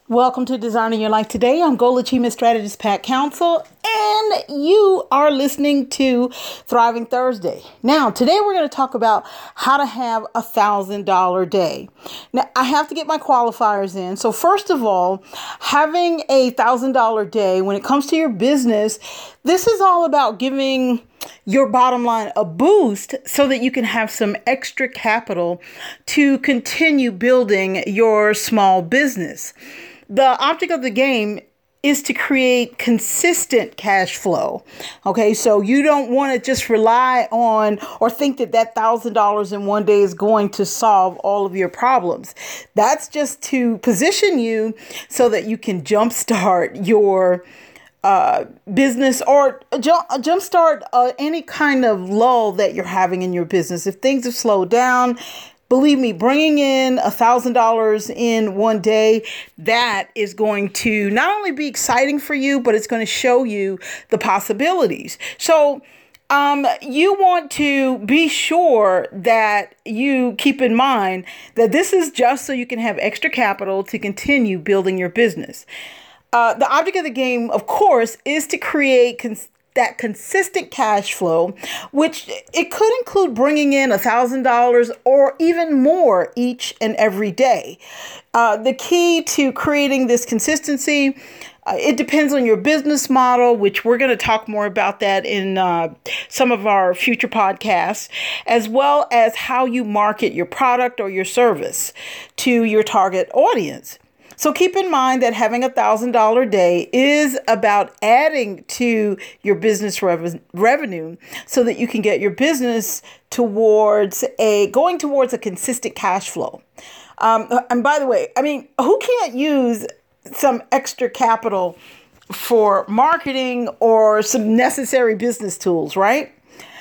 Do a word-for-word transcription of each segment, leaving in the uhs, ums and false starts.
Welcome to Designing Your Life Today. I'm Goal Achievement Strategist Pat Council, and you are listening to Thriving Thursday. Now, today we're going to talk about how to have a thousand dollar day. Now, I have to get my qualifiers in. So, first of all, having a thousand dollar day when it comes to your business, this is all about giving your bottom line a boost so that you can have some extra capital to continue building your small business. The object of the game is to create consistent cash flow. Okay, so you don't want to just rely on or think that that one thousand dollars in one day is going to solve all of your problems. That's just to position you so that you can jumpstart your uh, business or jump, jumpstart uh, any kind of lull that you're having in your business. If things have slowed down, believe me, bringing in a thousand dollars in one day, that is going to not only be exciting for you, but it's going to show you the possibilities. So um, you want to be sure that you keep in mind that this is just so you can have extra capital to continue building your business. Uh, the object of the game, of course, is to create cons- that consistent cash flow, which it could include bringing in a thousand dollars or even more each and every day. Uh, the key to creating this consistency, uh, it depends on your business model, which we're going to talk more about that in uh, some of our future podcasts, as well as how you market your product or your service to your target audience. So keep in mind that having a thousand dollar day is about adding to your business rev- revenue so that you can get your business towards a going towards a consistent cash flow. Um, and by the way, I mean, who can't use some extra capital for marketing or some necessary business tools, right?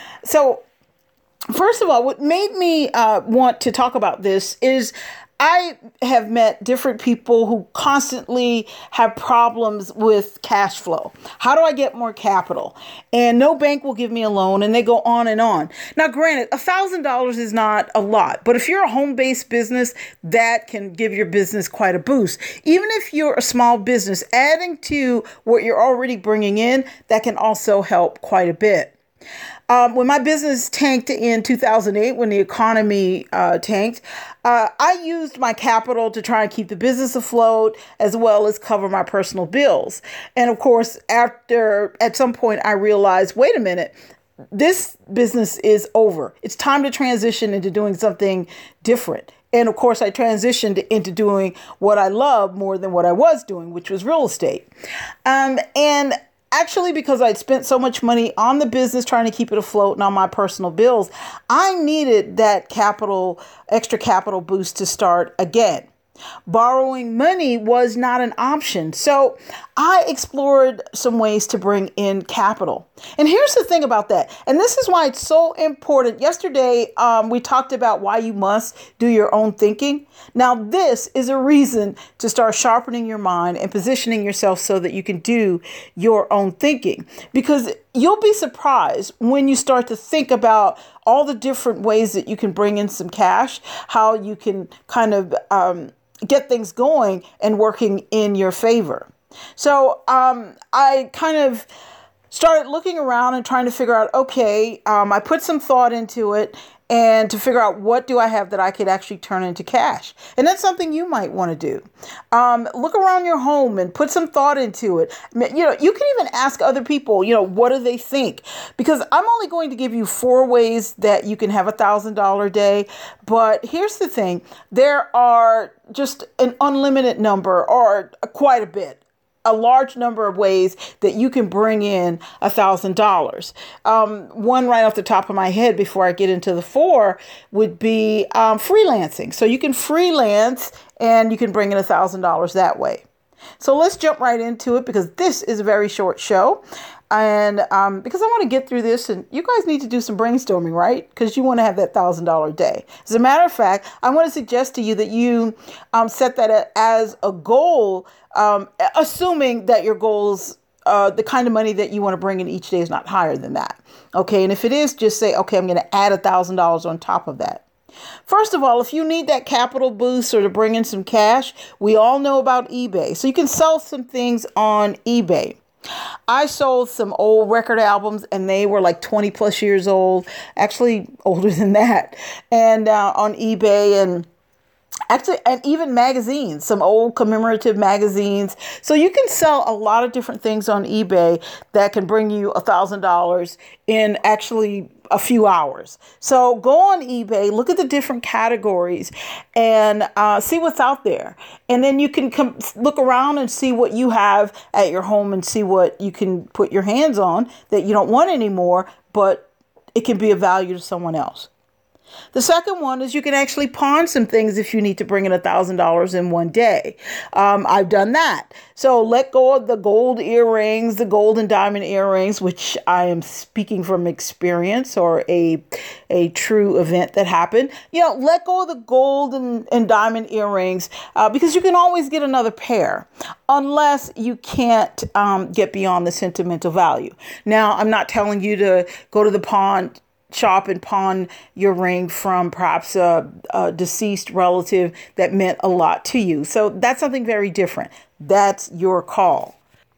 So first of all, what made me uh, want to talk about this is I have met different people who constantly have problems with cash flow. How do I get more capital? And no bank will give me a loan, and they go on and on. Now, granted, one thousand dollars is not a lot, but if you're a home-based business, that can give your business quite a boost. Even if you're a small business, adding to what you're already bringing in, that can also help quite a bit. Um, when my business tanked in two thousand eight, when the economy uh, tanked, uh, I used my capital to try and keep the business afloat as well as cover my personal bills. And of course, after at some point, I realized, wait a minute, this business is over. It's time to transition into doing something different. And of course, I transitioned into doing what I love more than what I was doing, which was real estate. Um, and Actually, because I'd spent so much money on the business trying to keep it afloat and on my personal bills, I needed that capital, extra capital boost to start again. Borrowing money was not an option. So I explored some ways to bring in capital. And here's the thing about that. And this is why it's so important. Yesterday, um, we talked about why you must do your own thinking. Now, this is a reason to start sharpening your mind and positioning yourself so that you can do your own thinking. Because you'll be surprised when you start to think about all the different ways that you can bring in some cash, how you can kind of um, get things going and working in your favor. So um, I kind of started looking around and trying to figure out, okay, um, I put some thought into it and to figure out what do I have that I could actually turn into cash. And that's something you might want to do. Um, look around your home and put some thought into it. You know, you can even ask other people, you know, what do they think? Because I'm only going to give you four ways that you can have a thousand dollar day. But here's the thing. There are just an unlimited number or quite a bit. A large number of ways that you can bring in a thousand dollars. Um, one right off the top of my head before I get into the four would be um, freelancing. So you can freelance and you can bring in a thousand dollars that way. So let's jump right into it because this is a very short show. And um, because I want to get through this, and you guys need to do some brainstorming, right? Because you want to have that one thousand dollars day. As a matter of fact, I want to suggest to you that you um, set that as a goal, um, assuming that your goals, uh, the kind of money that you want to bring in each day is not higher than that. Okay, and if it is, just say, okay, I'm going to add one thousand dollars on top of that. First of all, if you need that capital boost or to bring in some cash, we all know about eBay. So you can sell some things on eBay. I sold some old record albums and they were like twenty plus years old, actually older than that, and uh, on eBay, and actually, and even magazines, some old commemorative magazines. So you can sell a lot of different things on eBay that can bring you a thousand dollars in actually a few hours. So go on eBay, look at the different categories, and uh, see what's out there. And then you can com- look around and see what you have at your home and see what you can put your hands on that you don't want anymore, but it can be of value to someone else. The second one is you can actually pawn some things if you need to bring in a thousand dollars in one day. Um, I've done that. So let go of the gold earrings, the gold and diamond earrings, which I am speaking from experience or a a true event that happened. You know, let go of the gold and, and diamond earrings uh, because you can always get another pair unless you can't um, get beyond the sentimental value. Now, I'm not telling you to go to the pawn shop and pawn your ring from perhaps a, a deceased relative that meant a lot to you. So that's something very different. That's your call.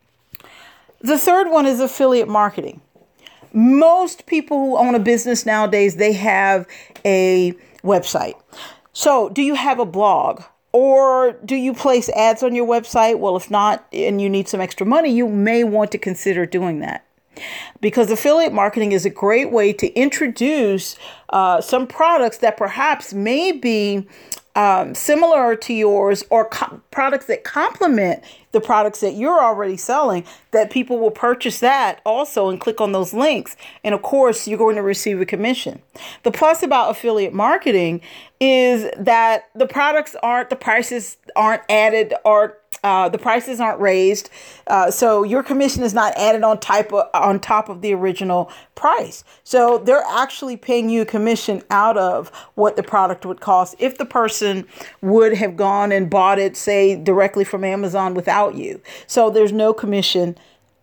The third one is affiliate marketing. Most people who own a business nowadays, they have a website. So do you have a blog? Or do you place ads on your website? Well, if not, and you need some extra money, you may want to consider doing that. Because affiliate marketing is a great way to introduce uh, some products that perhaps may be um, similar to yours, or co- products that complement the products that you're already selling, that people will purchase that also and click on those links. And of course, you're going to receive a commission. The plus about affiliate marketing is that the products aren't, the prices aren't added, or Uh, the prices aren't raised, uh, so your commission is not added on type of, on top of the original price. So they're actually paying you a commission out of what the product would cost if the person would have gone and bought it, say, directly from Amazon without you. So there's no commission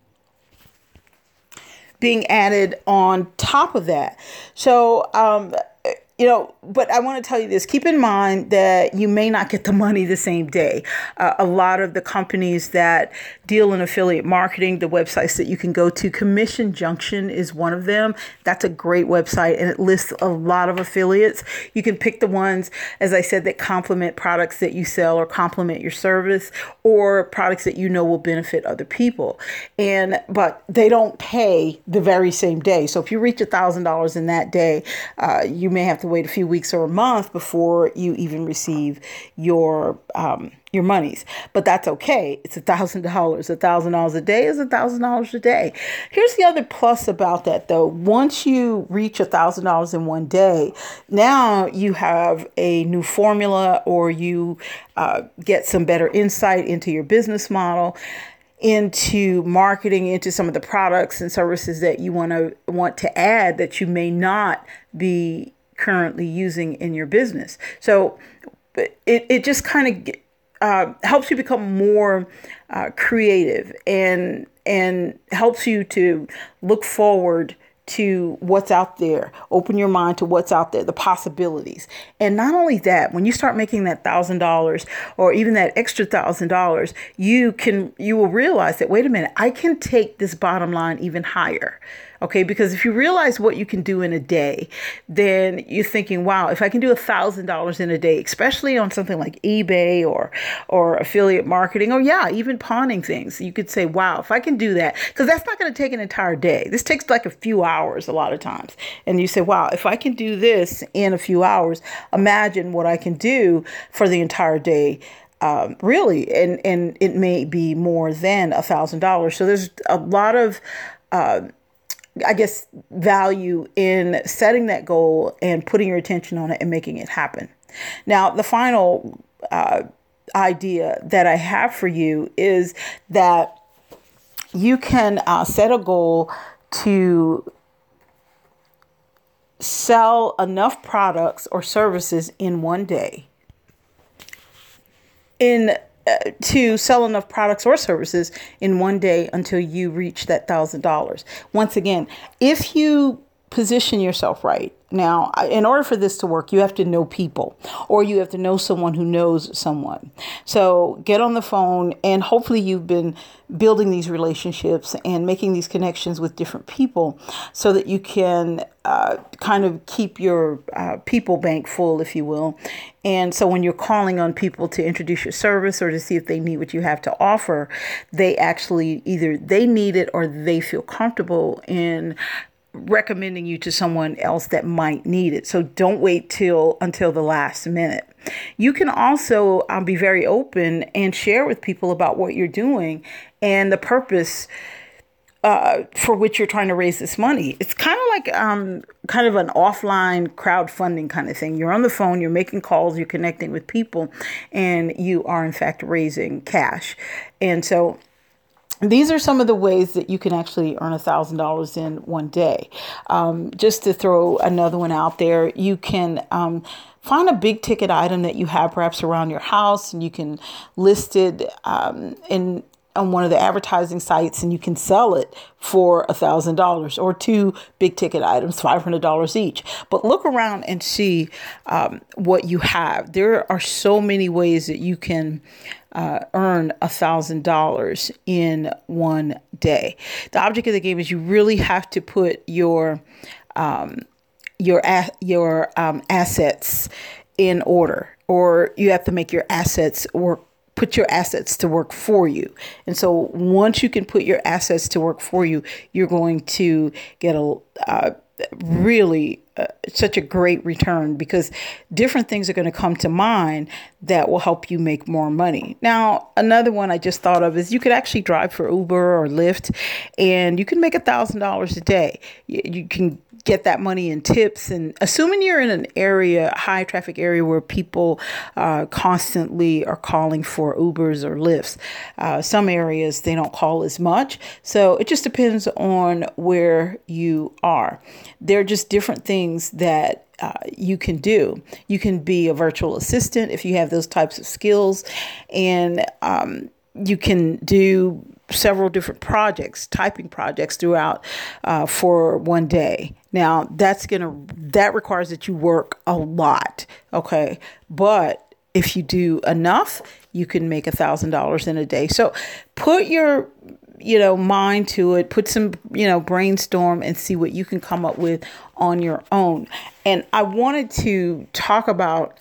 being added on top of that. So, um, You know, but I want to tell you this. Keep in mind that you may not get the money the same day. Uh, a lot of the companies that deal in affiliate marketing, the websites that you can go to, Commission Junction is one of them. That's a great website, and it lists a lot of affiliates. You can pick the ones, as I said, that complement products that you sell or complement your service, or products that you know will benefit other people. And but they don't pay the very same day. So if you reach a thousand dollars in that day, uh, you may have to wait a few weeks or a month before you even receive your um, your monies. But that's okay. It's a thousand dollars. A thousand dollars a day is a thousand dollars a day. Here's the other plus about that, though. Once you reach a thousand dollars in one day, now you have a new formula, or you uh, get some better insight into your business model, into marketing, into some of the products and services that you want to want to add that you may not be currently using in your business. So it, it just kind of uh, helps you become more uh, creative, and and helps you to look forward to what's out there, open your mind to what's out there, the possibilities. And not only that, when you start making that thousand dollars or even that extra thousand dollars, you can, you will realize that, wait a minute, I can take this bottom line even higher. Okay, because if you realize what you can do in a day, then you're thinking, wow, if I can do a thousand dollars in a day, especially on something like eBay or or affiliate marketing, or yeah, even pawning things, you could say, wow, if I can do that, because that's not going to take an entire day. This takes like a few hours a lot of times. And you say, wow, if I can do this in a few hours, imagine what I can do for the entire day. Um, really, and, and it may be more than a thousand dollars. So there's a lot of uh, I guess, value in setting that goal and putting your attention on it and making it happen. Now, the final uh, idea that I have for you is that you can uh, set a goal to sell enough products or services in one day in Uh, to sell enough products or services in one day until you reach that thousand dollars. Once again, if you position yourself right. Now, in order for this to work, you have to know people, or you have to know someone who knows someone. So get on the phone, and hopefully you've been building these relationships and making these connections with different people so that you can uh, kind of keep your uh, people bank full, if you will. And so when you're calling on people to introduce your service or to see if they need what you have to offer, they actually either they need it or they feel comfortable in recommending you to someone else that might need it. So don't wait till until the last minute. You can also um, be very open and share with people about what you're doing and the purpose uh, for which you're trying to raise this money. It's kind of like um, kind of an offline crowdfunding kind of thing. You're on the phone, you're making calls, you're connecting with people, and you are in fact raising cash. And so these are some of the ways that you can actually earn one thousand dollars in one day. Um, just to throw another one out there, you can um, find a big ticket item that you have perhaps around your house, and you can list it um, in on one of the advertising sites, and you can sell it for one thousand dollars, or two big ticket items, five hundred dollars each. But look around and see um, what you have. There are so many ways that you can uh, earn one thousand dollars in one day. The object of the game is you really have to put your um, your your um, assets in order, or you have to make your assets work. Put your assets to work for you. And so once you can put your assets to work for you, you're going to get a uh, really uh, such a great return, because different things are going to come to mind that will help you make more money. Now, another one I just thought of is you could actually drive for Uber or Lyft, and you can make a thousand dollars a day. You, you can get that money in tips, and assuming you're in an area, high traffic area where people uh, constantly are calling for Ubers or Lyfts. Uh, some areas they don't call as much. So it just depends on where you are. There are just different things that Uh, you can do. You can be a virtual assistant if you have those types of skills, and um, you can do several different projects, typing projects throughout uh, for one day. Now that's gonna that requires that you work a lot, okay? But if you do enough, you can make a thousand dollars in a day. So put your you know, mind to it, put some, you know, brainstorm and see what you can come up with on your own. And I wanted to talk about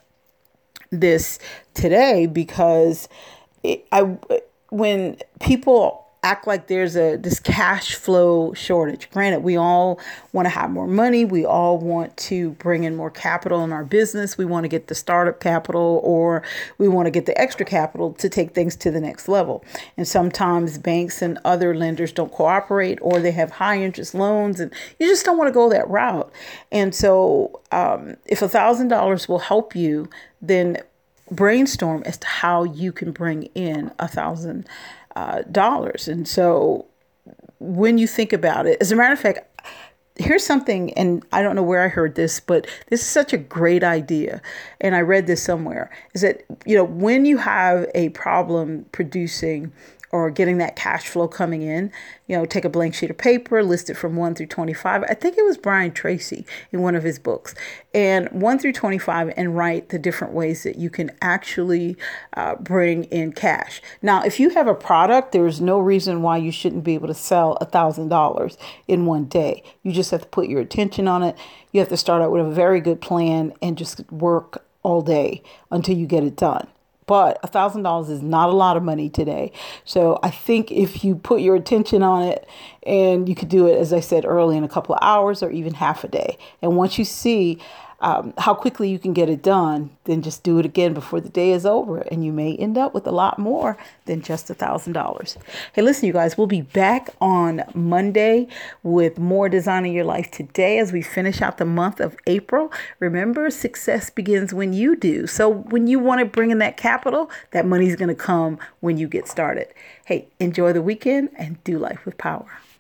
this today because it, I, when people act like there's a this cash flow shortage. Granted, we all want to have more money. We all want to bring in more capital in our business. We want to get the startup capital, or we want to get the extra capital to take things to the next level. And sometimes banks and other lenders don't cooperate, or they have high interest loans, and you just don't want to go that route. And so um, if a thousand dollars will help you, then brainstorm as to how you can bring in a thousand Uh, dollars. And so when you think about it, as a matter of fact, here's something, and I don't know where I heard this, but this is such a great idea. And I read this somewhere, is that, you know, when you have a problem producing or getting that cash flow coming in, you know, take a blank sheet of paper, list it from one through twenty-five. I think it was Brian Tracy in one of his books, and one through twenty-five, and write the different ways that you can actually uh, bring in cash. Now, if you have a product, there's no reason why you shouldn't be able to sell a thousand dollars in one day. You just have to put your attention on it. You have to start out with a very good plan and just work all day until you get it done. But a thousand dollars is not a lot of money today. So I think if you put your attention on it, and you could do it, as I said earlier, in a couple of hours or even half a day. And once you see um, how quickly you can get it done, then just do it again before the day is over, and you may end up with a lot more than just a thousand dollars. Hey, listen, you guys, we'll be back on Monday with more Designing Your Life Today as we finish out the month of April. Remember, success begins when you do. So when you want to bring in that capital, that money is going to come when you get started. Hey, enjoy the weekend and do life with power.